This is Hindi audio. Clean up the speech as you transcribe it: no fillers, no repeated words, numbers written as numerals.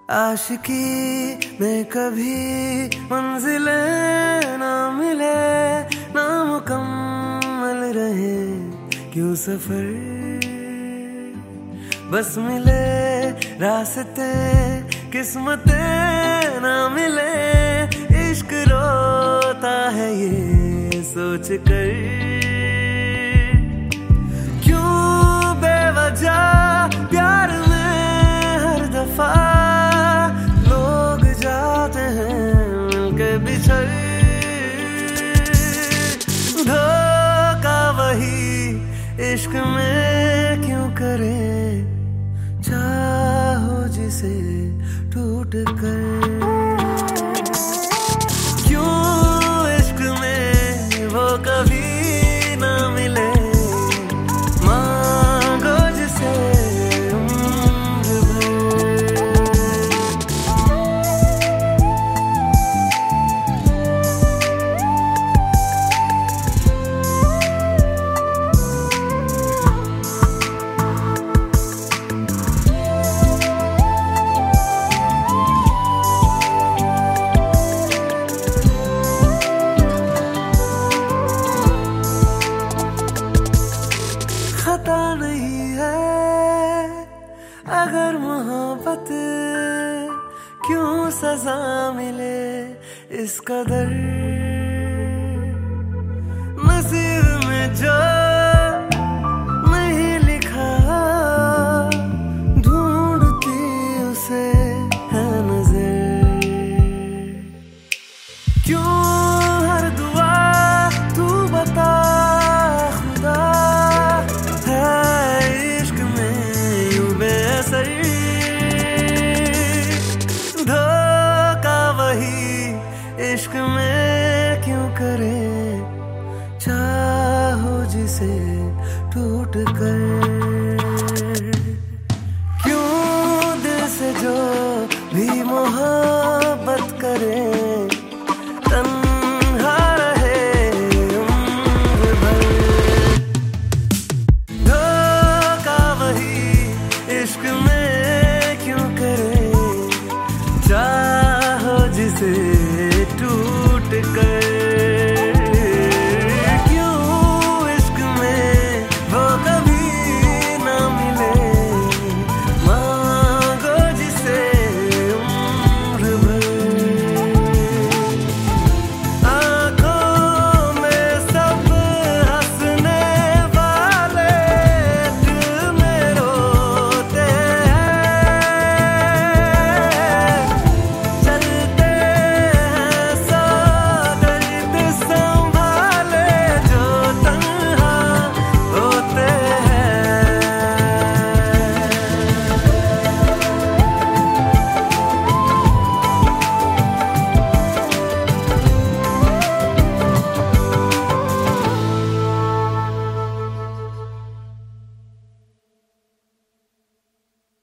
आशिकी में कभी मंजिलें ना मिले, ना मुकम्मल रहे क्यों सफर, बस मिले रास्ते किस्मतें ना मिले, इश्क रोता है ये सोच कर, क्यों बेवजह प्यार में हर दफा लोग जाते हैं मिलके बिछड़, धोखा वही इश्क में क्यों करे, चाहो जिसे टूट कर, क्यों इश्क में वो कभी ना मिले, मांगो जिसे उम्र भर। खता नहीं है अगर मोहब्बत, क्यों सजा मिले इस कदर, नसीब में जो नहीं लिखा ढूंढती उसे है नजर, क्यों हर दुआ तू बता खुदा इश्क में क्यों करे, चाहो जिसे टूट कर, क्यों दिल से जो भी मोहब्बत करे तन्हा रहे उम्र भर, धोखा वही इश्क में क्यों करे, चाहो जिसे